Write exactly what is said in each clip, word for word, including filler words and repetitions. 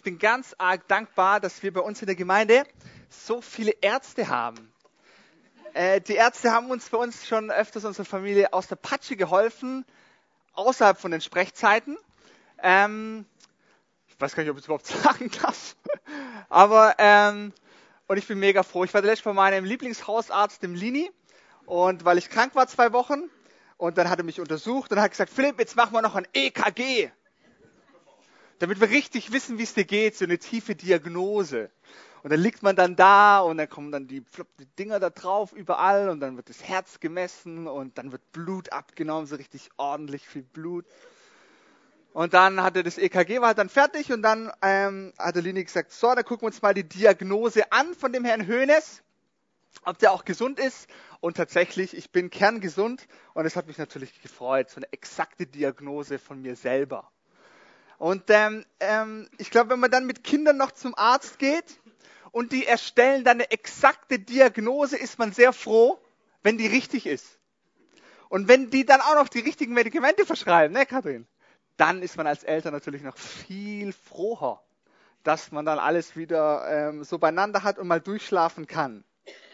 ich bin ganz arg dankbar, dass wir bei uns in der Gemeinde so viele Ärzte haben. Äh, die Ärzte haben uns bei uns schon öfters unserer Familie aus der Patsche geholfen, außerhalb von den Sprechzeiten. Ähm, ich weiß gar nicht, ob ich es überhaupt sagen darf. Aber, ähm, und ich bin mega froh. Ich war letztes bei meinem Lieblingshausarzt, dem Lini, und weil ich krank war zwei Wochen, und dann hat er mich untersucht und hat gesagt, Philipp, jetzt machen wir noch ein E K G. Damit wir richtig wissen, wie es dir geht, so eine tiefe Diagnose. Und dann liegt man dann da und dann kommen dann die, die Dinger da drauf überall und dann wird das Herz gemessen und dann wird Blut abgenommen, so richtig ordentlich viel Blut. Und dann hatte das E K G, war halt dann fertig und dann ähm, hat der Lini gesagt, so, dann gucken wir uns mal die Diagnose an von dem Herrn Hoeneß, ob der auch gesund ist. Und tatsächlich, ich bin kerngesund und es hat mich natürlich gefreut, so eine exakte Diagnose von mir selber. Und ähm, ähm, ich glaube, wenn man dann mit Kindern noch zum Arzt geht und die erstellen dann eine exakte Diagnose, ist man sehr froh, wenn die richtig ist. Und wenn die dann auch noch die richtigen Medikamente verschreiben, ne Kathrin? Dann ist man als Eltern natürlich noch viel froher, dass man dann alles wieder ähm, so beieinander hat und mal durchschlafen kann.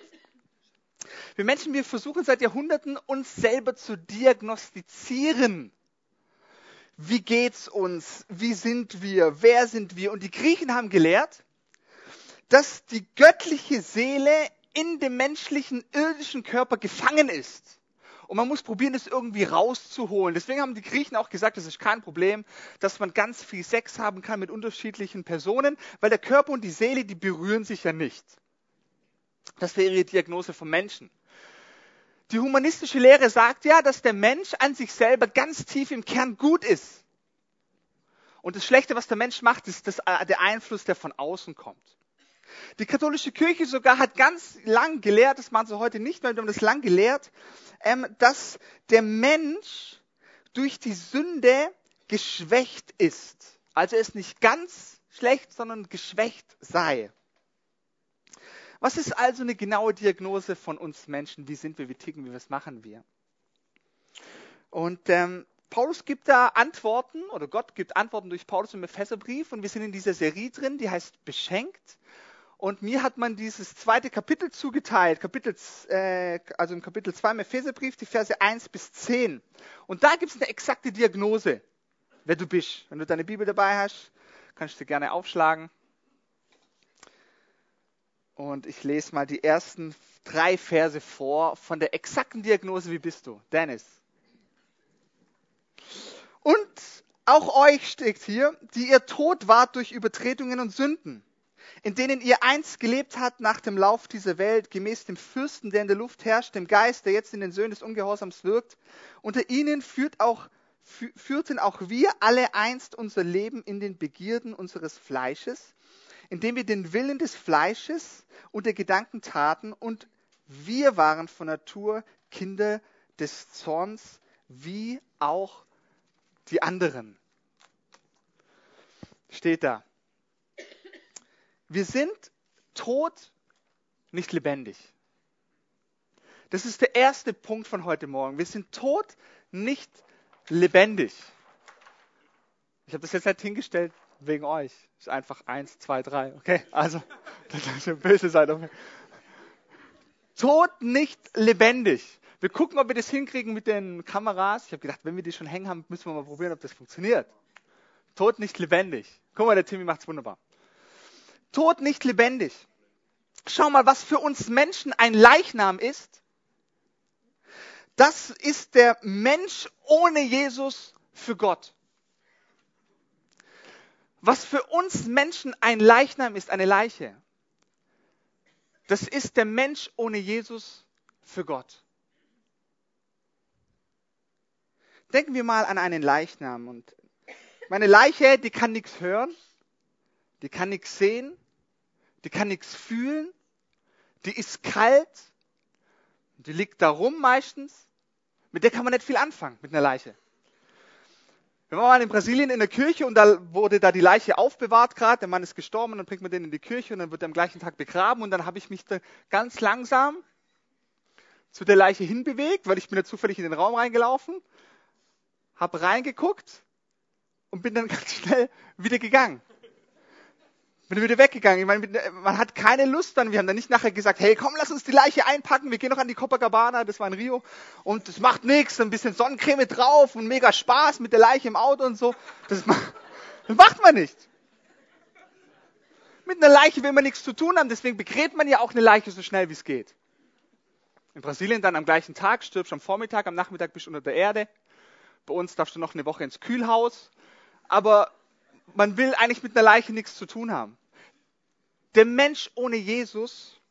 Wir Menschen, wir versuchen seit Jahrhunderten, uns selber zu diagnostizieren. Wie geht's uns? Wie sind wir? Wer sind wir? Und die Griechen haben gelehrt, dass die göttliche Seele in dem menschlichen, irdischen Körper gefangen ist. Und man muss probieren, das irgendwie rauszuholen. Deswegen haben die Griechen auch gesagt, es ist kein Problem, dass man ganz viel Sex haben kann mit unterschiedlichen Personen, weil der Körper und die Seele, die berühren sich ja nicht. Das wäre ihre Diagnose vom Menschen. Die humanistische Lehre sagt ja, dass der Mensch an sich selber ganz tief im Kern gut ist. Und das Schlechte, was der Mensch macht, ist das, der Einfluss, der von außen kommt. Die katholische Kirche sogar hat ganz lang gelehrt, das machen sie heute nicht mehr, wir haben das lang gelehrt, ähm, dass der Mensch durch die Sünde geschwächt ist. Also er ist nicht ganz schlecht, sondern geschwächt sei. Was ist also eine genaue Diagnose von uns Menschen? Wie sind wir, wie ticken wir, was machen wir? Und ähm, Paulus gibt da Antworten, oder Gott gibt Antworten durch Paulus im Epheserbrief, und wir sind in dieser Serie drin, die heißt Beschenkt. Und mir hat man dieses zweite Kapitel zugeteilt, Kapitel, äh, also im Kapitel zwei im Epheserbrief, die Verse eins bis zehn. Und da gibt es eine exakte Diagnose, wer du bist. Wenn du deine Bibel dabei hast, kannst du gerne aufschlagen. Und ich lese mal die ersten drei Verse vor von der exakten Diagnose, wie bist du? Dennis. Und auch euch steht hier, die ihr tot wart durch Übertretungen und Sünden, in denen ihr einst gelebt habt nach dem Lauf dieser Welt, gemäß dem Fürsten, der in der Luft herrscht, dem Geist, der jetzt in den Söhnen des Ungehorsams wirkt. Unter ihnen führt auch, fü- führten auch wir alle einst unser Leben in den Begierden unseres Fleisches, indem wir den Willen des Fleisches und der Gedanken taten, und wir waren von Natur Kinder des Zorns, wie auch die anderen. Steht da. Wir sind tot, nicht lebendig. Das ist der erste Punkt von heute Morgen. Wir sind tot, nicht lebendig. Ich habe das jetzt nicht hingestellt wegen euch. Ist einfach eins, zwei, drei. Okay, also, das ist eine böse Seite. Tot, nicht lebendig. Wir gucken, ob wir das hinkriegen mit den Kameras. Ich habe gedacht, wenn wir die schon hängen haben, müssen wir mal probieren, ob das funktioniert. Tot, nicht lebendig. Guck mal, der Timmy macht's wunderbar. Tot, nicht lebendig. Schau mal, was für uns Menschen ein Leichnam ist. Das ist der Mensch ohne Jesus für Gott. Was für uns Menschen ein Leichnam ist, eine Leiche, das ist der Mensch ohne Jesus für Gott. Denken wir mal an einen Leichnam. Und meine Leiche, die kann nichts hören, die kann nichts sehen, die kann nichts fühlen, die ist kalt, die liegt da rum meistens. Mit der kann man nicht viel anfangen, mit einer Leiche. Wir waren mal in Brasilien in der Kirche und da wurde da die Leiche aufbewahrt gerade. Der Mann ist gestorben, und dann bringt man den in die Kirche und dann wird er am gleichen Tag begraben. Und dann habe ich mich da ganz langsam zu der Leiche hinbewegt, weil ich bin da zufällig in den Raum reingelaufen, habe reingeguckt und bin dann ganz schnell wieder gegangen. Bin wieder weggegangen. Ich meine, man hat keine Lust dann. Wir haben dann nicht nachher gesagt, hey, komm, lass uns die Leiche einpacken. Wir gehen noch an die Copacabana, das war in Rio. Und das macht nichts, ein bisschen Sonnencreme drauf und mega Spaß mit der Leiche im Auto und so. Das macht, das macht man nicht. Mit einer Leiche will man nichts zu tun haben, deswegen begräbt man ja auch eine Leiche so schnell wie es geht. In Brasilien dann am gleichen Tag, stirbst am Vormittag, am Nachmittag bist du unter der Erde. Bei uns darfst du noch eine Woche ins Kühlhaus. Aber man will eigentlich mit einer Leiche nichts zu tun haben. Der Mensch ohne Jesus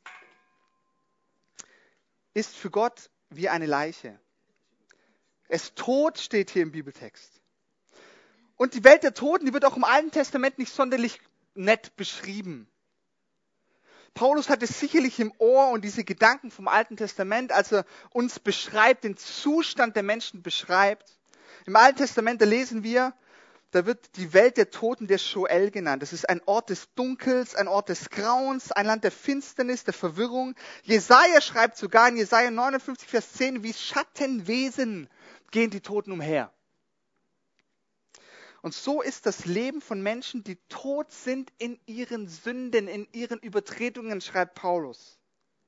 ist für Gott wie eine Leiche. Er ist tot, steht hier im Bibeltext. Und die Welt der Toten, die wird auch im Alten Testament nicht sonderlich nett beschrieben. Paulus hat es sicherlich im Ohr und diese Gedanken vom Alten Testament, als er uns beschreibt, den Zustand der Menschen beschreibt. Im Alten Testament, da lesen wir, da wird die Welt der Toten der Sheol genannt. Das ist ein Ort des Dunkels, ein Ort des Grauens, ein Land der Finsternis, der Verwirrung. Jesaja schreibt sogar in Jesaja neunundfünfzig, Vers zehn, wie Schattenwesen gehen die Toten umher. Und so ist das Leben von Menschen, die tot sind in ihren Sünden, in ihren Übertretungen, schreibt Paulus.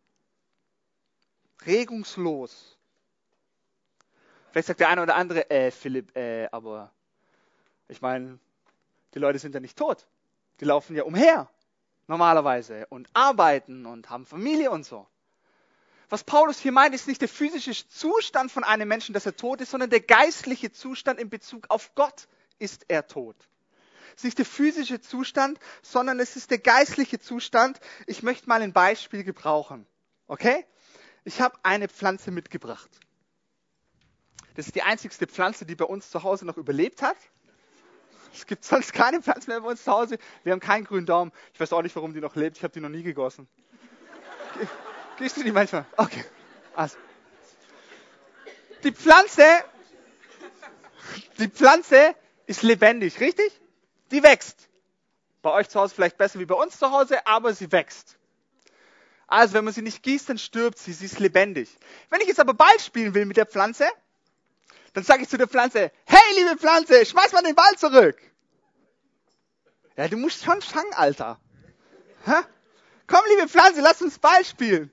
Regungslos. Vielleicht sagt der eine oder andere, äh, Philipp, äh, aber ich meine, die Leute sind ja nicht tot. Die laufen ja umher, normalerweise, und arbeiten und haben Familie und so. Was Paulus hier meint, ist nicht der physische Zustand von einem Menschen, dass er tot ist, sondern der geistliche Zustand in Bezug auf Gott ist er tot. Es ist nicht der physische Zustand, sondern es ist der geistliche Zustand. Ich möchte mal ein Beispiel gebrauchen. Okay? Ich habe eine Pflanze mitgebracht. Das ist die einzigste Pflanze, die bei uns zu Hause noch überlebt hat. Es gibt sonst keine Pflanze mehr bei uns zu Hause. Wir haben keinen grünen Daumen. Ich weiß auch nicht, warum die noch lebt. Ich habe die noch nie gegossen. Ge- Gehst du die manchmal? Okay. Also. Die Pflanze, die Pflanze ist lebendig, richtig? Die wächst. Bei euch zu Hause vielleicht besser wie bei uns zu Hause, aber sie wächst. Also, wenn man sie nicht gießt, dann stirbt sie. Sie ist lebendig. Wenn ich jetzt aber Ball spielen will mit der Pflanze, dann sage ich zu der Pflanze, hey, liebe Pflanze, schmeiß mal den Ball zurück. Ja, du musst schon fangen, Alter. Hä? Komm, liebe Pflanze, lass uns Ball spielen.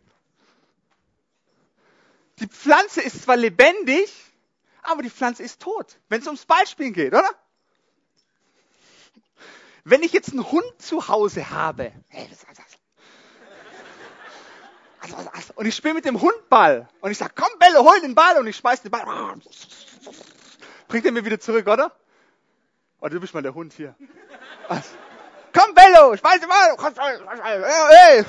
Die Pflanze ist zwar lebendig, aber die Pflanze ist tot, wenn es ums Ballspielen geht, oder? Wenn ich jetzt einen Hund zu Hause habe, hey, was ist das? Und ich spiele mit dem Hund Ball und ich sage, komm Bello, hol den Ball, und ich schmeiß den Ball. Bringt er mir wieder zurück, oder? Oh, du bist mal der Hund hier. Also, komm Bello, schmeiß den Ball. Hey.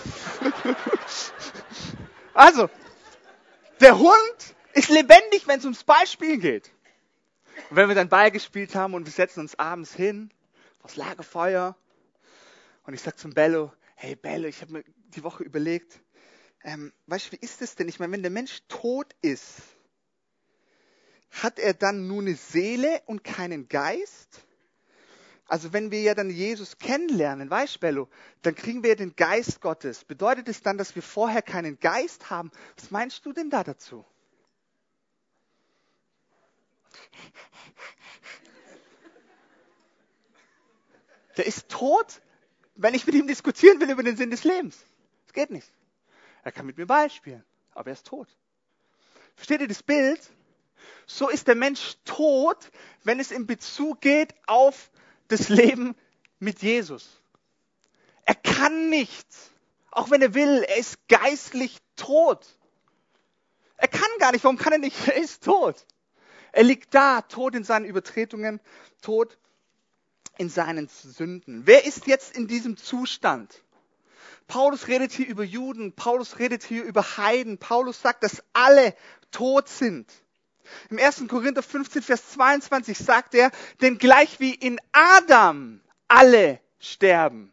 Also, der Hund ist lebendig, wenn es ums Ballspielen geht. Und wenn wir dann Ball gespielt haben und wir setzen uns abends hin, aufs Lagerfeuer, und ich sage zum Bello, hey Bello, ich habe mir die Woche überlegt, ähm, weißt du, wie ist das denn? Ich meine, wenn der Mensch tot ist, hat er dann nur eine Seele und keinen Geist? Also wenn wir ja dann Jesus kennenlernen, weißt du, Bello, dann kriegen wir ja den Geist Gottes. Bedeutet es dann, dass wir vorher keinen Geist haben? Was meinst du denn da dazu? Der ist tot, wenn ich mit ihm diskutieren will über den Sinn des Lebens. Das geht nicht. Er kann mit mir Ball spielen, aber er ist tot. Versteht ihr das Bild? So ist der Mensch tot, wenn es in Bezug geht auf das Leben mit Jesus. Er kann nicht, auch wenn er will, er ist geistlich tot. Er kann gar nicht, warum kann er nicht? Er ist tot. Er liegt da, tot in seinen Übertretungen, tot in seinen Sünden. Wer ist jetzt in diesem Zustand? Paulus redet hier über Juden, Paulus redet hier über Heiden, Paulus sagt, dass alle tot sind. Im ersten Korinther fünfzehn, Vers zweiundzwanzig sagt er, denn gleich wie in Adam alle sterben.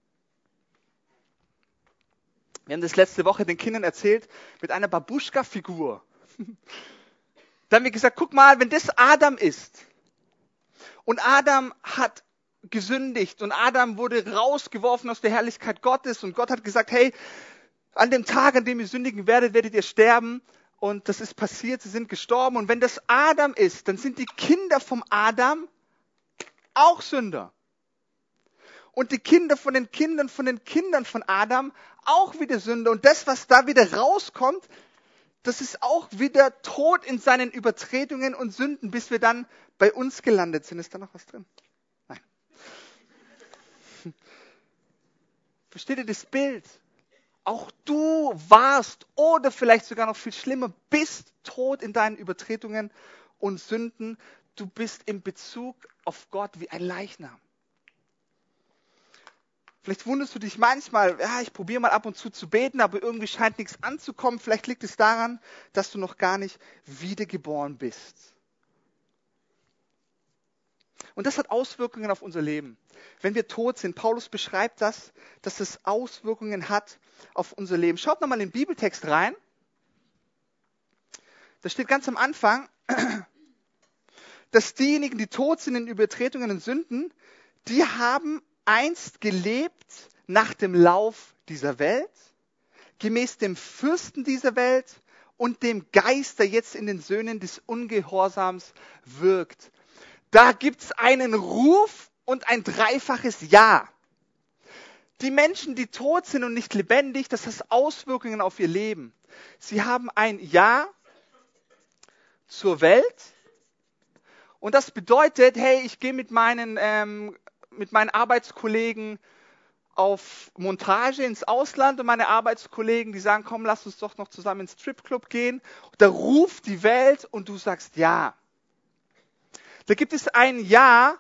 Wir haben das letzte Woche den Kindern erzählt mit einer Babuschka-Figur. Da haben wir gesagt, guck mal, wenn das Adam ist und Adam hat gesündigt und Adam wurde rausgeworfen aus der Herrlichkeit Gottes und Gott hat gesagt, hey, an dem Tag, an dem ihr sündigen werdet, werdet ihr sterben. Und das ist passiert, sie sind gestorben. Und wenn das Adam ist, dann sind die Kinder vom Adam auch Sünder. Und die Kinder von den Kindern von den Kindern von Adam auch wieder Sünde. Und das, was da wieder rauskommt, das ist auch wieder Tod in seinen Übertretungen und Sünden, bis wir dann bei uns gelandet sind. Ist da noch was drin? Nein. Versteht ihr das Bild? Auch du warst oder vielleicht sogar noch viel schlimmer, bist tot in deinen Übertretungen und Sünden. Du bist in Bezug auf Gott wie ein Leichnam. Vielleicht wunderst du dich manchmal, ja, ich probiere mal ab und zu zu beten, aber irgendwie scheint nichts anzukommen. Vielleicht liegt es daran, dass du noch gar nicht wiedergeboren bist. Und das hat Auswirkungen auf unser Leben. Wenn wir tot sind, Paulus beschreibt das, dass es Auswirkungen hat auf unser Leben. Schaut nochmal in den Bibeltext rein. Da steht ganz am Anfang, dass diejenigen, die tot sind in Übertretungen und Sünden, die haben einst gelebt nach dem Lauf dieser Welt, gemäß dem Fürsten dieser Welt und dem Geist, der jetzt in den Söhnen des Ungehorsams wirkt. Da gibt's einen Ruf und ein dreifaches Ja. Die Menschen, die tot sind und nicht lebendig, das hat Auswirkungen auf ihr Leben. Sie haben ein Ja zur Welt und das bedeutet, hey, ich gehe mit meinen ähm, mit meinen Arbeitskollegen auf Montage ins Ausland und meine Arbeitskollegen, die sagen, komm, lass uns doch noch zusammen ins Stripclub gehen. Da ruft die Welt und du sagst ja. Da gibt es ein Ja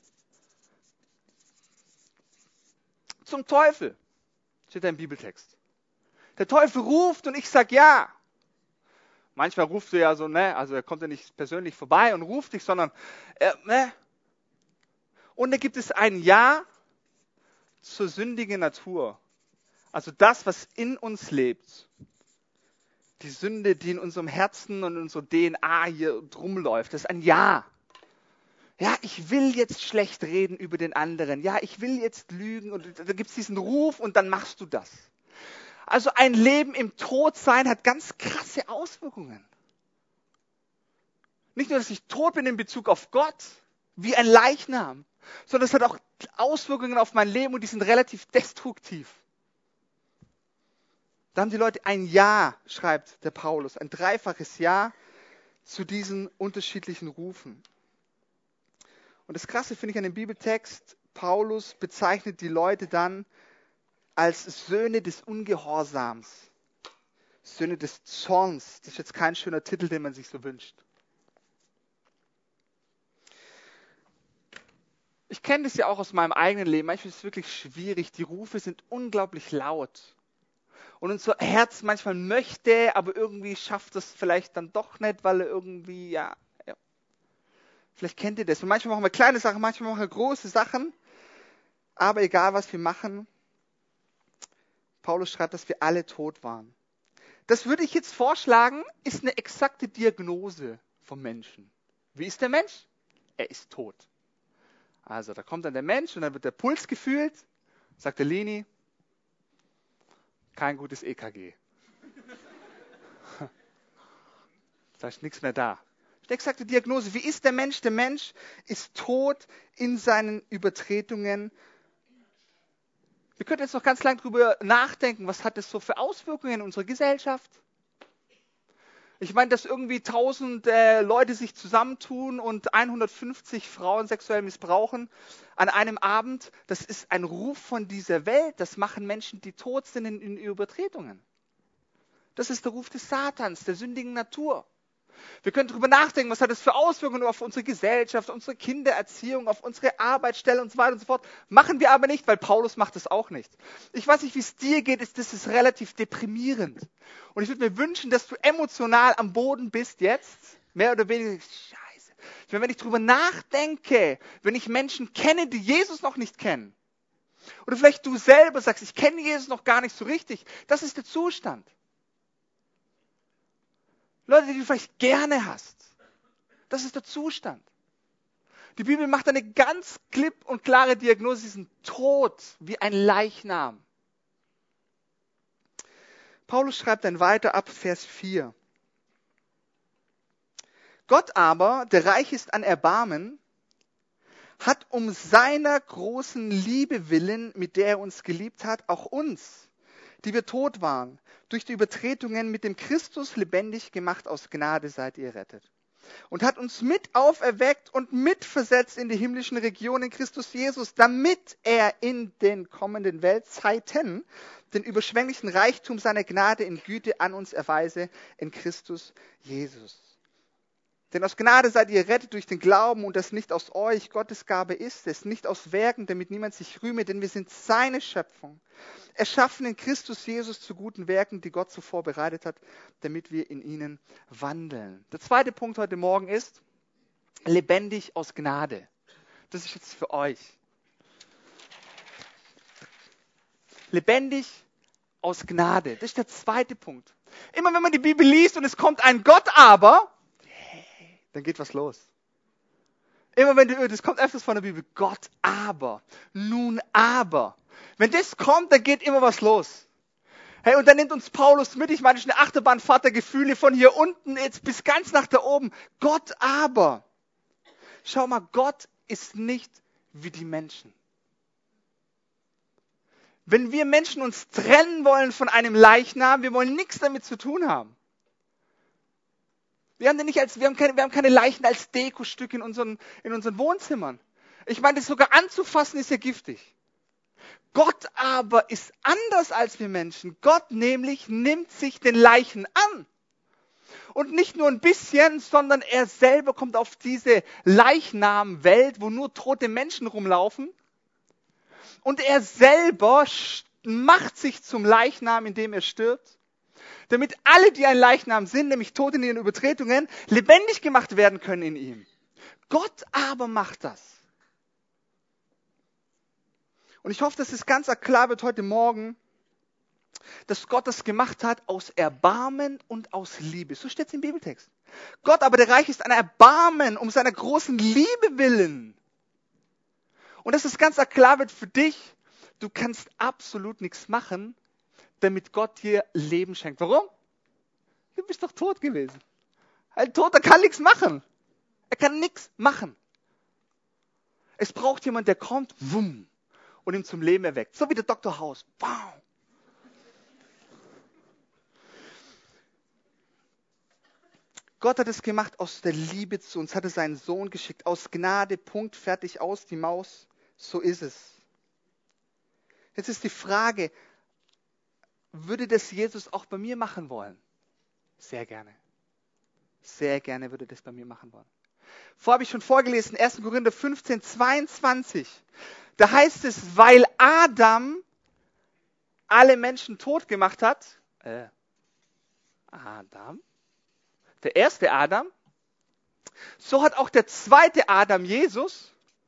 zum Teufel, steht da im Bibeltext. Der Teufel ruft und ich sag ja. Manchmal ruft er ja so, ne, also er kommt ja nicht persönlich vorbei und ruft dich, sondern, äh, ne. Und da gibt es ein Ja zur sündigen Natur. Also das, was in uns lebt. Die Sünde, die in unserem Herzen und in unserer D N A hier drumläuft. Das ist ein Ja. Ja, ich will jetzt schlecht reden über den anderen. Ja, ich will jetzt lügen. Und da gibt es diesen Ruf und dann machst du das. Also ein Leben im Todsein hat ganz krasse Auswirkungen. Nicht nur, dass ich tot bin in Bezug auf Gott, wie ein Leichnam, sondern es hat auch Auswirkungen auf mein Leben und die sind relativ destruktiv. Da haben die Leute ein Ja, schreibt der Paulus, ein dreifaches Ja zu diesen unterschiedlichen Rufen. Und das Krasse finde ich an dem Bibeltext, Paulus bezeichnet die Leute dann als Söhne des Ungehorsams, Söhne des Zorns. Das ist jetzt kein schöner Titel, den man sich so wünscht. Ich kenne das ja auch aus meinem eigenen Leben. Manchmal ist es wirklich schwierig. Die Rufe sind unglaublich laut. Und unser Herz manchmal möchte, aber irgendwie schafft es vielleicht dann doch nicht, weil er irgendwie, ja, ja. Vielleicht kennt ihr das. Und manchmal machen wir kleine Sachen, manchmal machen wir große Sachen. Aber egal, was wir machen, Paulus schreibt, dass wir alle tot waren. Das würde ich jetzt vorschlagen, ist eine exakte Diagnose vom Menschen. Wie ist der Mensch? Er ist tot. Also da kommt dann der Mensch und dann wird der Puls gefühlt, sagt der Lini, kein gutes E K G. Da ist nichts mehr da. Die exakte Diagnose. Wie ist der Mensch? Der Mensch ist tot in seinen Übertretungen. Wir könnten jetzt noch ganz lange drüber nachdenken, was hat das so für Auswirkungen in unserer Gesellschaft? Ich meine, dass irgendwie tausend äh, Leute sich zusammentun und hundertfünfzig Frauen sexuell missbrauchen an einem Abend, das ist ein Ruf von dieser Welt. Das machen Menschen, die tot sind in, in Übertretungen. Das ist der Ruf des Satans, der sündigen Natur. Wir können darüber nachdenken, was hat das für Auswirkungen auf unsere Gesellschaft, auf unsere Kindererziehung, auf unsere Arbeitsstelle und so weiter und so fort. Machen wir aber nicht, weil Paulus macht das auch nicht. Ich weiß nicht, wie es dir geht, ist, das ist relativ deprimierend. Und ich würde mir wünschen, dass du emotional am Boden bist jetzt, mehr oder weniger, scheiße. Ich meine, wenn ich darüber nachdenke, wenn ich Menschen kenne, die Jesus noch nicht kennen, oder vielleicht du selber sagst, ich kenne Jesus noch gar nicht so richtig, das ist der Zustand. Leute, die du vielleicht gerne hast. Das ist der Zustand. Die Bibel macht eine ganz klipp und klare Diagnose, sie sind tot wie ein Leichnam. Paulus schreibt dann weiter ab Vers vier. Gott aber, der reich ist an Erbarmen, hat um seiner großen Liebe willen, mit der er uns geliebt hat, auch uns, die wir tot waren, durch die Übertretungen mit dem Christus lebendig gemacht, aus Gnade seid ihr errettet. Und hat uns mit auferweckt und mitversetzt in die himmlischen Regionen Christus Jesus, damit er in den kommenden Weltzeiten den überschwänglichen Reichtum seiner Gnade in Güte an uns erweise in Christus Jesus. Denn aus Gnade seid ihr errettet durch den Glauben und das nicht aus euch, Gottes Gabe ist es, nicht aus Werken, damit niemand sich rühme, denn wir sind seine Schöpfung, erschaffen in Christus Jesus zu guten Werken, die Gott zuvor bereitet hat, damit wir in ihnen wandeln. Der zweite Punkt heute Morgen ist, lebendig aus Gnade. Das ist jetzt für euch. Lebendig aus Gnade. Das ist der zweite Punkt. Immer wenn man die Bibel liest und es kommt ein Gott aber, dann geht was los. Immer wenn du, das kommt öfters von der Bibel, Gott aber, nun aber. Wenn das kommt, dann geht immer was los. Hey, und dann nimmt uns Paulus mit, ich meine, das ist eine Achterbahnfahrt der Gefühle von hier unten jetzt bis ganz nach da oben. Gott aber. Schau mal, Gott ist nicht wie die Menschen. Wenn wir Menschen uns trennen wollen von einem Leichnam, wir wollen nichts damit zu tun haben. Wir haben, den nicht als, wir haben, keine, wir haben keine Leichen als Dekostück in unseren, in unseren Wohnzimmern. Ich meine, das sogar anzufassen ist ja giftig. Gott aber ist anders als wir Menschen. Gott nämlich nimmt sich den Leichen an. Und nicht nur ein bisschen, sondern er selber kommt auf diese Leichnamwelt, wo nur tote Menschen rumlaufen. Und er selber macht sich zum Leichnam, indem er stirbt. Damit alle, die ein Leichnam sind, nämlich tot in ihren Übertretungen, lebendig gemacht werden können in ihm. Gott aber macht das. Und ich hoffe, dass es ganz klar wird heute Morgen, dass Gott das gemacht hat aus Erbarmen und aus Liebe. So steht es im Bibeltext. Gott aber, der Reich, ist ein Erbarmen um seiner großen Liebe willen. Und dass es ganz klar wird für dich, du kannst absolut nichts machen, damit Gott dir Leben schenkt. Warum? Du bist doch tot gewesen. Ein Toter kann nichts machen. Er kann nichts machen. Es braucht jemand, der kommt, wumm, und ihn zum Leben erweckt. So wie der Doktor House. Wow. Gott hat es gemacht aus der Liebe zu uns, hat er seinen Sohn geschickt, aus Gnade, Punkt, fertig, aus die Maus. So ist es. Jetzt ist die Frage, würde das Jesus auch bei mir machen wollen? Sehr gerne. Sehr gerne würde das bei mir machen wollen. Vorher habe ich schon vorgelesen, erster Korinther fünfzehn, zweiundzwanzig. Da heißt es, weil Adam alle Menschen tot gemacht hat, äh, Adam, der erste Adam, so hat auch der zweite Adam, Jesus,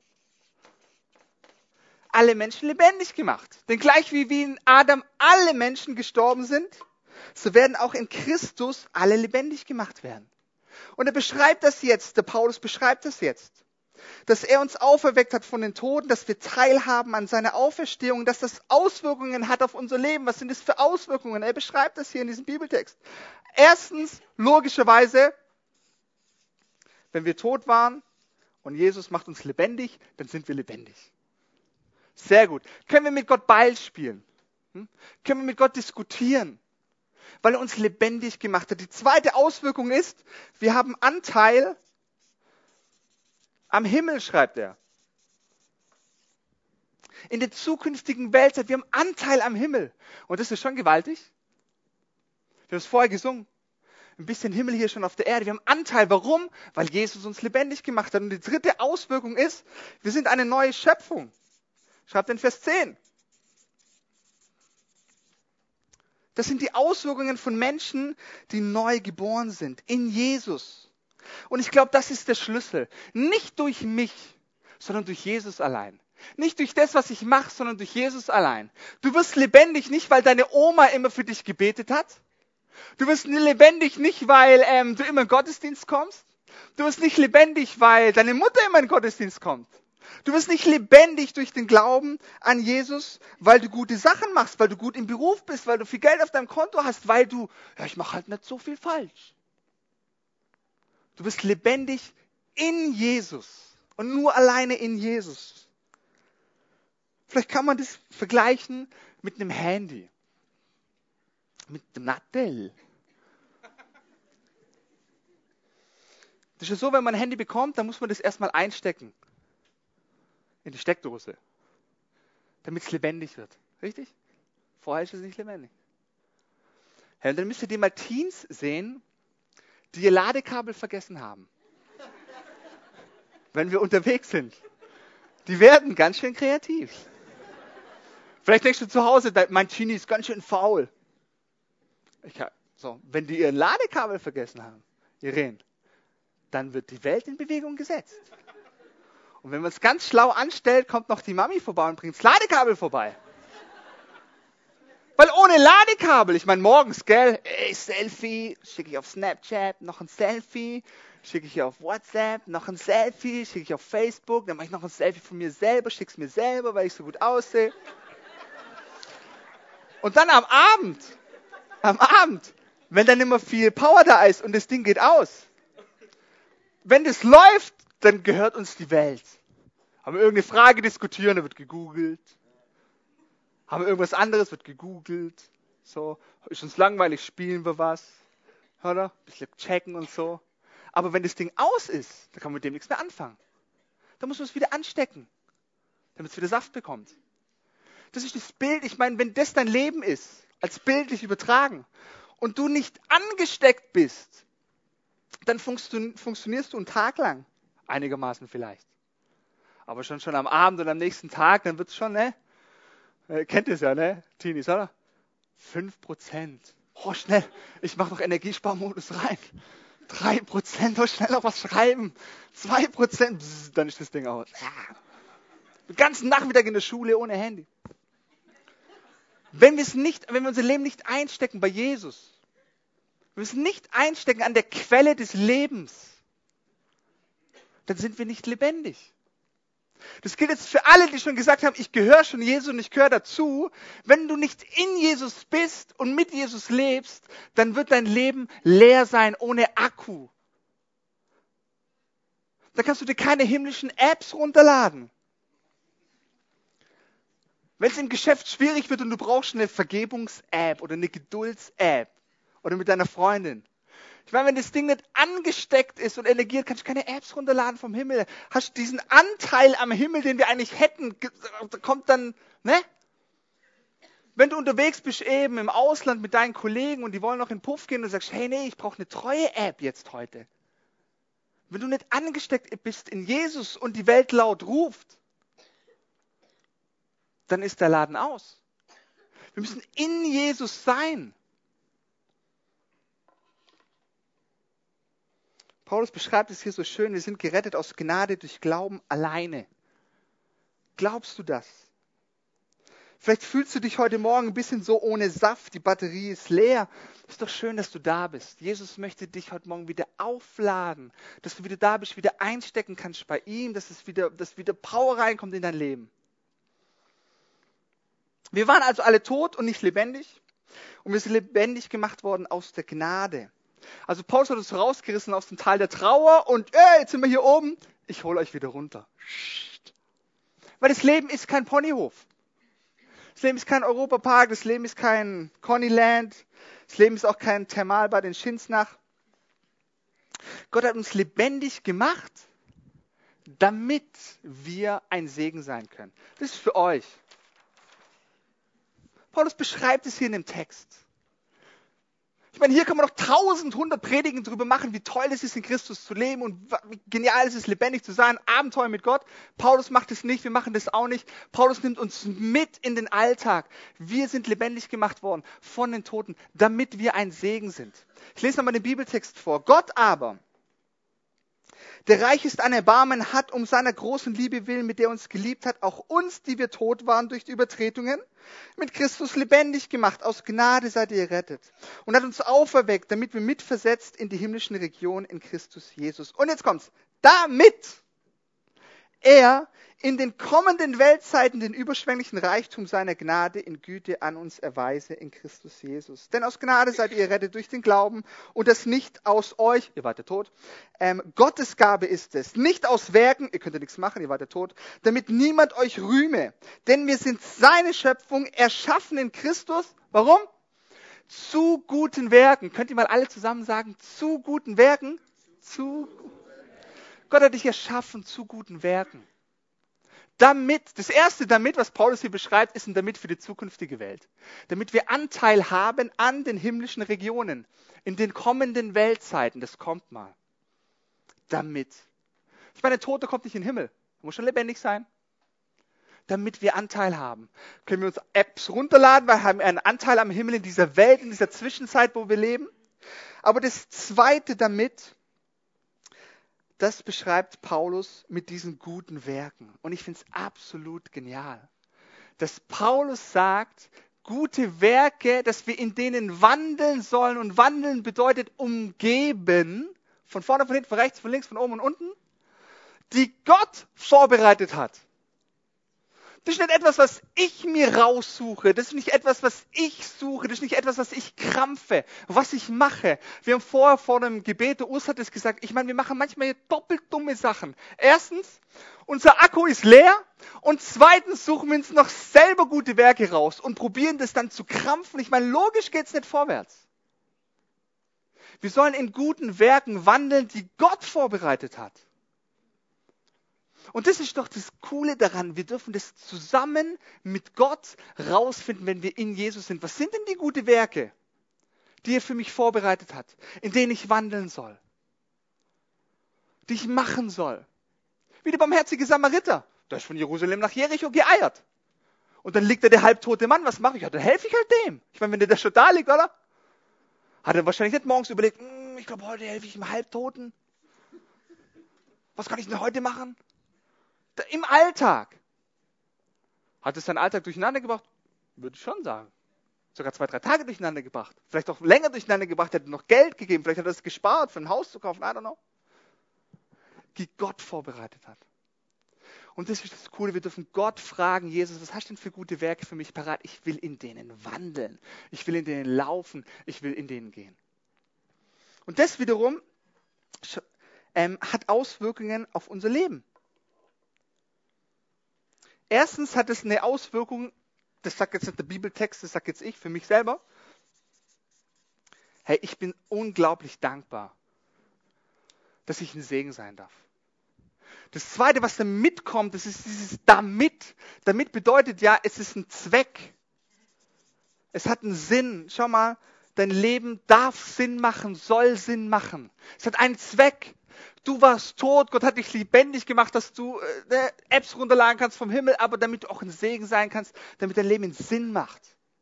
alle Menschen lebendig gemacht. Denn gleich wie, wie in Adam alle Menschen gestorben sind, so werden auch in Christus alle lebendig gemacht werden. Und er beschreibt das jetzt, der Paulus beschreibt das jetzt, dass er uns auferweckt hat von den Toten, dass wir teilhaben an seiner Auferstehung, dass das Auswirkungen hat auf unser Leben. Was sind das für Auswirkungen? Er beschreibt das hier in diesem Bibeltext. Erstens, logischerweise, wenn wir tot waren und Jesus macht uns lebendig, dann sind wir lebendig. Sehr gut. Können wir mit Gott Ball spielen? Hm? Können wir mit Gott diskutieren? Weil er uns lebendig gemacht hat. Die zweite Auswirkung ist, wir haben Anteil am Himmel, schreibt er. In der zukünftigen Weltzeit, wir haben Anteil am Himmel. Und das ist schon gewaltig. Wir haben es vorher gesungen. Ein bisschen Himmel hier schon auf der Erde. Wir haben Anteil. Warum? Weil Jesus uns lebendig gemacht hat. Und die dritte Auswirkung ist, wir sind eine neue Schöpfung. Schreibt in Vers zehn. Das sind die Auswirkungen von Menschen, die neu geboren sind, in Jesus. Und ich glaube, das ist der Schlüssel. Nicht durch mich, sondern durch Jesus allein. Nicht durch das, was ich mache, sondern durch Jesus allein. Du wirst lebendig nicht, weil deine Oma immer für dich gebetet hat. Du wirst lebendig nicht, weil ähm, du immer in den Gottesdienst kommst. Du wirst nicht lebendig, weil deine Mutter immer in den Gottesdienst kommt. Du wirst nicht lebendig durch den Glauben an Jesus, weil du gute Sachen machst, weil du gut im Beruf bist, weil du viel Geld auf deinem Konto hast, weil du, ja, ich mache halt nicht so viel falsch. Du wirst lebendig in Jesus. Und nur alleine in Jesus. Vielleicht kann man das vergleichen mit einem Handy. Mit dem Nattel. Das ist ja so, wenn man ein Handy bekommt, dann muss man das erstmal einstecken. In die Steckdose. Damit es lebendig wird. Richtig? Vorher ist es nicht lebendig. Ja, und dann müsst ihr mal Teens sehen, die ihr Ladekabel vergessen haben. Wenn wir unterwegs sind. Die werden ganz schön kreativ. Vielleicht denkst du zu Hause, mein Teenie ist ganz schön faul. Ich hab, so, wenn die ihr Ladekabel vergessen haben, Irene, dann wird die Welt in Bewegung gesetzt. Und wenn man es ganz schlau anstellt, kommt noch die Mami vorbei und bringt das Ladekabel vorbei. Weil ohne Ladekabel, ich meine morgens, gell, ey, Selfie, schicke ich auf Snapchat, noch ein Selfie, schicke ich hier auf WhatsApp, noch ein Selfie, schicke ich auf Facebook, dann mache ich noch ein Selfie von mir selber, schicke es mir selber, weil ich so gut aussehe. Und dann am Abend, am Abend, wenn dann immer viel Power da ist und das Ding geht aus, wenn das läuft, dann gehört uns die Welt. Haben wir irgendeine Frage diskutieren, dann wird gegoogelt. Haben wir irgendwas anderes, wird gegoogelt. So, ist uns langweilig, spielen wir was. Oder? Ein bisschen checken und so. Aber wenn das Ding aus ist, dann kann man mit dem nichts mehr anfangen. Dann muss man es wieder anstecken, damit es wieder Saft bekommt. Das ist das Bild, ich meine, wenn das dein Leben ist, als bildlich übertragen, und du nicht angesteckt bist, dann funktio- funktionierst du einen Tag lang. Einigermaßen vielleicht. Aber schon schon am Abend und am nächsten Tag, dann wird es schon, ne? Äh, kennt ihr es ja, ne? Teenies, oder? fünf Prozent. Oh, schnell. Ich mache noch Energiesparmodus rein. drei Prozent. Oh, schnell noch was schreiben. zwei Prozent. Bzz, dann ist das Ding aus. Ja. Den ganzen Nachmittag in der Schule ohne Handy. Wenn wir es nicht, wenn wir unser Leben nicht einstecken bei Jesus, wenn wir es nicht einstecken an der Quelle des Lebens, dann sind wir nicht lebendig. Das gilt jetzt für alle, die schon gesagt haben, ich gehöre schon Jesus und ich gehöre dazu. Wenn du nicht in Jesus bist und mit Jesus lebst, dann wird dein Leben leer sein, ohne Akku. Da kannst du dir keine himmlischen Apps runterladen. Wenn es im Geschäft schwierig wird und du brauchst eine Vergebungs-App oder eine Gedulds-App oder mit deiner Freundin. Ich meine, wenn das Ding nicht angesteckt ist und energiert, kannst du keine Apps runterladen vom Himmel. Hast du diesen Anteil am Himmel, den wir eigentlich hätten, kommt dann, ne? Wenn du unterwegs bist eben im Ausland mit deinen Kollegen und die wollen noch in den Puff gehen und du sagst, hey, nee, ich brauche eine treue App jetzt heute. Wenn du nicht angesteckt bist in Jesus und die Welt laut ruft, dann ist der Laden aus. Wir müssen in Jesus sein. Paulus beschreibt es hier so schön, wir sind gerettet aus Gnade durch Glauben alleine. Glaubst du das? Vielleicht fühlst du dich heute Morgen ein bisschen so ohne Saft, die Batterie ist leer. Ist doch schön, dass du da bist. Jesus möchte dich heute Morgen wieder aufladen, dass du wieder da bist, wieder einstecken kannst bei ihm, dass es wieder, dass wieder Power reinkommt in dein Leben. Wir waren also alle tot und nicht lebendig und wir sind lebendig gemacht worden aus der Gnade. Also Paulus hat uns rausgerissen aus dem Tal der Trauer und ey, jetzt sind wir hier oben, ich hole euch wieder runter. Weil das Leben ist kein Ponyhof. Das Leben ist kein Europapark, das Leben ist kein Connyland, das Leben ist auch kein Thermalbad in Schinsnach. Gott hat uns lebendig gemacht, damit wir ein Segen sein können. Das ist für euch. Paulus beschreibt es hier in dem Text. Ich meine, hier kann man noch tausend, hundert Predigen drüber machen, wie toll es ist, in Christus zu leben und wie genial es ist, lebendig zu sein, Abenteuer mit Gott. Paulus macht es nicht, wir machen das auch nicht. Paulus nimmt uns mit in den Alltag. Wir sind lebendig gemacht worden von den Toten, damit wir ein Segen sind. Ich lese nochmal den Bibeltext vor. Gott aber, der reich ist an Erbarmen, hat um seiner großen Liebe willen, mit der er uns geliebt hat, auch uns, die wir tot waren durch die Übertretungen, mit Christus lebendig gemacht. Aus Gnade seid ihr errettet. Und hat uns auferweckt, damit wir mitversetzt in die himmlischen Regionen in Christus Jesus. Und jetzt kommt's. Damit er in den kommenden Weltzeiten den überschwänglichen Reichtum seiner Gnade in Güte an uns erweise in Christus Jesus. Denn aus Gnade seid ihr errettet durch den Glauben und das nicht aus euch, ihr wart ja tot, ähm, Gottes Gabe ist es, nicht aus Werken, ihr könnt ja nichts machen, ihr wart ja tot, damit niemand euch rühme. Denn wir sind seine Schöpfung, erschaffen in Christus. Warum? Zu guten Werken. Könnt ihr mal alle zusammen sagen, zu guten Werken? Zu Gott hat dich erschaffen zu guten Werken. Damit, das erste damit, was Paulus hier beschreibt, ist ein damit für die zukünftige Welt. Damit wir Anteil haben an den himmlischen Regionen, in den kommenden Weltzeiten. Das kommt mal. Damit. Ich meine, der Tote kommt nicht in den Himmel. Er muss schon lebendig sein. Damit wir Anteil haben. Können wir uns Apps runterladen, weil wir haben einen Anteil am Himmel in dieser Welt, in dieser Zwischenzeit, wo wir leben. Aber das zweite damit, das beschreibt Paulus mit diesen guten Werken. Und ich finde es absolut genial, dass Paulus sagt, gute Werke, dass wir in denen wandeln sollen. Und wandeln bedeutet umgeben, von vorne, von hinten, von rechts, von links, von oben und unten, die Gott vorbereitet hat. Das ist nicht etwas, was ich mir raussuche. Das ist nicht etwas, was ich suche. Das ist nicht etwas, was ich krampfe, was ich mache. Wir haben vorher vor dem Gebet, der Urs hat es gesagt, ich meine, wir machen manchmal doppelt dumme Sachen. Erstens, unser Akku ist leer und zweitens suchen wir uns noch selber gute Werke raus und probieren das dann zu krampfen. Ich meine, logisch geht es nicht vorwärts. Wir sollen in guten Werken wandeln, die Gott vorbereitet hat. Und das ist doch das Coole daran. Wir dürfen das zusammen mit Gott rausfinden, wenn wir in Jesus sind. Was sind denn die guten Werke, die er für mich vorbereitet hat, in denen ich wandeln soll, die ich machen soll? Wie der barmherzige Samariter. Der ist von Jerusalem nach Jericho geeiert. Und dann liegt da der halbtote Mann. Was mache ich? Ja, dann helfe ich halt dem. Ich meine, wenn der da schon da liegt, oder? Hat er wahrscheinlich nicht morgens überlegt, hm, ich glaube, heute helfe ich dem Halbtoten. Was kann ich denn heute machen? Im Alltag. Hat es seinen Alltag durcheinander gebracht? Würde ich schon sagen. Sogar zwei, drei Tage durcheinander gebracht. Vielleicht auch länger durcheinander gebracht, hätte noch Geld gegeben. Vielleicht hat er es gespart, für ein Haus zu kaufen. I don't know. Die Gott vorbereitet hat. Und das ist das Coole, wir dürfen Gott fragen, Jesus, was hast du denn für gute Werke für mich parat? Ich will in denen wandeln. Ich will in denen laufen. Ich will in denen gehen. Und das wiederum ähm, hat Auswirkungen auf unser Leben. Erstens hat es eine Auswirkung, das sagt jetzt nicht der Bibeltext, das sagt jetzt ich für mich selber. Hey, ich bin unglaublich dankbar, dass ich ein Segen sein darf. Das Zweite, was da mitkommt, das ist dieses damit. Damit bedeutet ja, es ist ein Zweck. Es hat einen Sinn. Schau mal, dein Leben darf Sinn machen, soll Sinn machen. Es hat einen Zweck. Du warst tot, Gott hat dich lebendig gemacht, dass du äh, Apps runterladen kannst vom Himmel, aber damit du auch ein Segen sein kannst, damit dein Leben einen Sinn macht.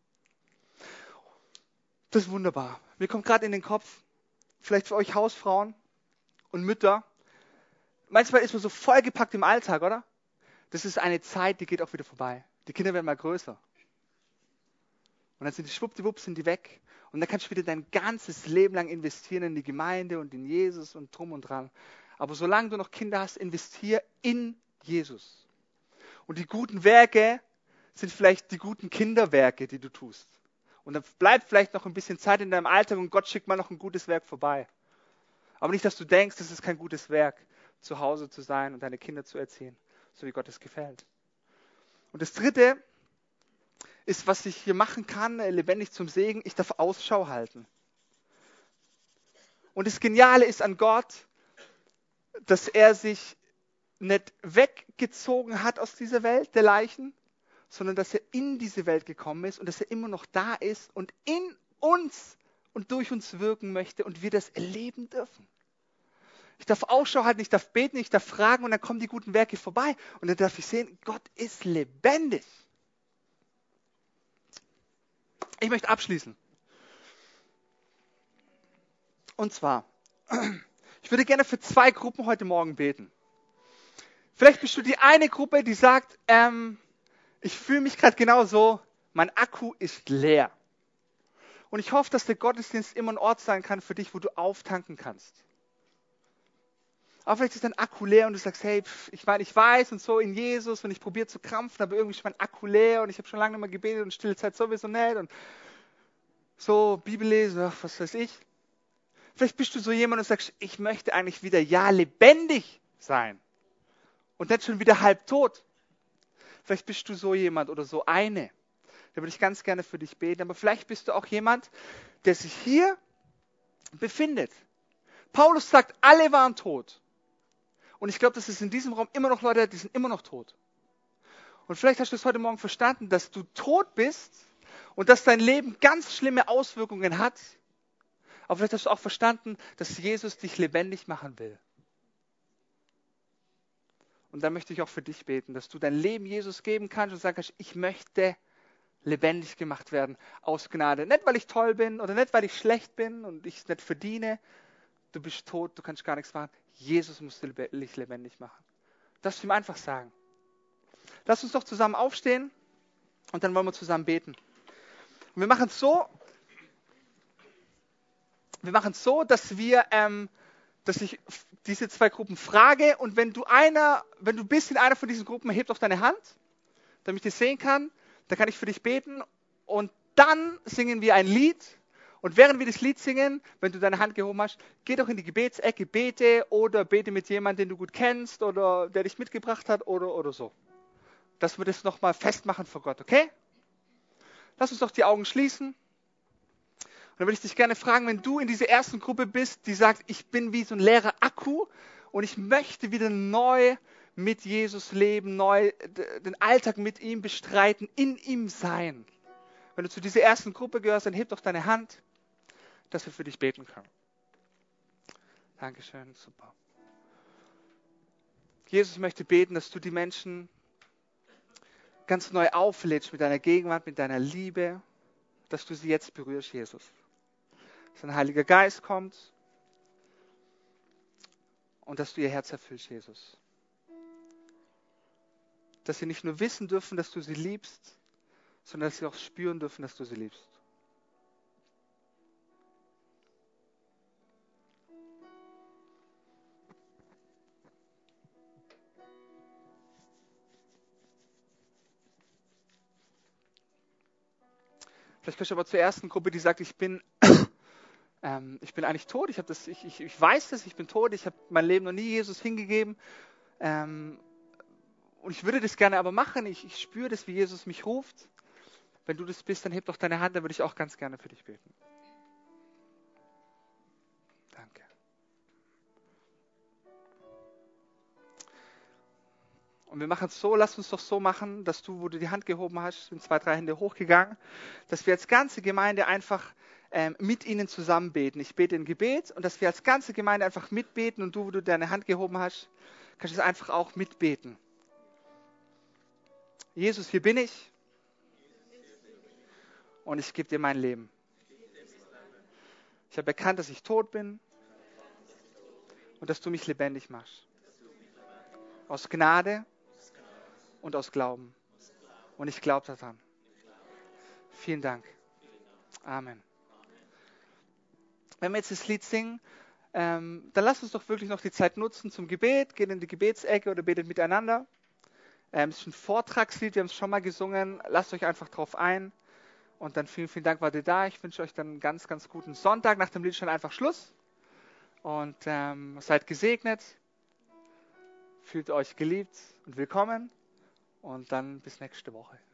Das ist wunderbar. Mir kommt gerade in den Kopf, vielleicht für euch Hausfrauen und Mütter, manchmal ist man so vollgepackt im Alltag, oder? Das ist eine Zeit, die geht auch wieder vorbei. Die Kinder werden mal größer. Und dann sind die schwuppdiwupp, sind die weg. Und dann kannst du wieder dein ganzes Leben lang investieren in die Gemeinde und in Jesus und drum und dran. Aber solange du noch Kinder hast, investier in Jesus. Und die guten Werke sind vielleicht die guten Kinderwerke, die du tust. Und dann bleibt vielleicht noch ein bisschen Zeit in deinem Alltag und Gott schickt mal noch ein gutes Werk vorbei. Aber nicht, dass du denkst, das ist kein gutes Werk, zu Hause zu sein und deine Kinder zu erziehen, so wie Gott es gefällt. Und das Dritte ist, was ich hier machen kann, lebendig zum Segen, ich darf Ausschau halten. Und das Geniale ist an Gott, dass er sich nicht weggezogen hat aus dieser Welt der Leichen, sondern dass er in diese Welt gekommen ist und dass er immer noch da ist und in uns und durch uns wirken möchte und wir das erleben dürfen. Ich darf Ausschau halten, ich darf beten, ich darf fragen und dann kommen die guten Werke vorbei und dann darf ich sehen, Gott ist lebendig. Ich möchte abschließen. Und zwar, ich würde gerne für zwei Gruppen heute Morgen beten. Vielleicht bist du die eine Gruppe, die sagt, ähm, ich fühle mich gerade genau so, mein Akku ist leer. Und ich hoffe, dass der Gottesdienst immer ein Ort sein kann für dich, wo du auftanken kannst. Aber vielleicht ist dein Akku leer und du sagst, hey, pff, ich meine, ich weiß und so in Jesus und ich probiere zu krampfen, aber irgendwie ist mein Akku leer und ich habe schon lange nicht mehr gebetet und stille Zeit sowieso nicht und so Bibel lesen, ach, was weiß ich. Vielleicht bist du so jemand und sagst, ich möchte eigentlich wieder ja lebendig sein und nicht schon wieder halbtot. Vielleicht bist du so jemand oder so eine. Da würde ich ganz gerne für dich beten. Aber vielleicht bist du auch jemand, der sich hier befindet. Paulus sagt, alle waren tot. Und ich glaube, dass es in diesem Raum immer noch Leute, die sind immer noch tot. Und vielleicht hast du es heute Morgen verstanden, dass du tot bist und dass dein Leben ganz schlimme Auswirkungen hat. Aber vielleicht hast du auch verstanden, dass Jesus dich lebendig machen will. Und dann möchte ich auch für dich beten, dass du dein Leben Jesus geben kannst und sagst, ich möchte lebendig gemacht werden aus Gnade. Nicht, weil ich toll bin oder nicht, weil ich schlecht bin und ich es nicht verdiene. Du bist tot, du kannst gar nichts machen. Jesus muss dich lebendig machen. Das darfst du ihm einfach sagen. Lass uns doch zusammen aufstehen und dann wollen wir zusammen beten. Und wir machen es so, wir machen es so, dass wir, ähm, dass ich diese zwei Gruppen frage und wenn du einer, wenn du bist in einer von diesen Gruppen, heb doch deine Hand, damit ich das sehen kann. Dann kann ich für dich beten und dann singen wir ein Lied. Und während wir das Lied singen, wenn du deine Hand gehoben hast, geh doch in die Gebetsecke, bete oder bete mit jemandem, den du gut kennst oder der dich mitgebracht hat oder, oder so. Dass wir das nochmal festmachen vor Gott, okay? Lass uns doch die Augen schließen. Und dann würde ich dich gerne fragen, wenn du in dieser ersten Gruppe bist, die sagt, ich bin wie so ein leerer Akku und ich möchte wieder neu mit Jesus leben, neu den Alltag mit ihm bestreiten, in ihm sein. Wenn du zu dieser ersten Gruppe gehörst, dann heb doch deine Hand, dass wir für dich beten können. Dankeschön, super. Jesus, ich möchte beten, dass du die Menschen ganz neu auflädst mit deiner Gegenwart, mit deiner Liebe, dass du sie jetzt berührst, Jesus. Dass dein Heiliger Geist kommt und dass du ihr Herz erfüllst, Jesus. Dass sie nicht nur wissen dürfen, dass du sie liebst, sondern dass sie auch spüren dürfen, dass du sie liebst. Vielleicht gehörst du aber zur ersten Gruppe, die sagt, ich bin, ähm, ich bin eigentlich tot, ich, hab das, ich, ich, ich weiß das, ich bin tot, ich habe mein Leben noch nie Jesus hingegeben. Ähm, und ich würde das gerne aber machen, ich, ich spüre das, wie Jesus mich ruft. Wenn du das bist, dann heb doch deine Hand, dann würde ich auch ganz gerne für dich beten. Danke. Und wir machen es so, lass uns doch so machen, dass du, wo du die Hand gehoben hast, sind zwei, drei Hände hochgegangen, dass wir als ganze Gemeinde einfach ähm, mit ihnen zusammen beten. Ich bete ein Gebet und dass wir als ganze Gemeinde einfach mitbeten und du, wo du deine Hand gehoben hast, kannst du es einfach auch mitbeten. Jesus, hier bin ich und ich gebe dir mein Leben. Ich habe erkannt, dass ich tot bin und dass du mich lebendig machst. Aus Gnade und aus Glauben. Und ich glaube daran. Vielen Dank. Amen. Wenn wir jetzt das Lied singen, ähm, dann lasst uns doch wirklich noch die Zeit nutzen zum Gebet. Geht in die Gebetsecke oder betet miteinander. Ähm, es ist ein Vortragslied, wir haben es schon mal gesungen. Lasst euch einfach drauf ein. Und dann vielen, vielen Dank, wart ihr da. Ich wünsche euch dann einen ganz, ganz guten Sonntag. Nach dem Lied schon einfach Schluss. Und ähm, seid gesegnet. Fühlt euch geliebt und willkommen. Und dann bis nächste Woche.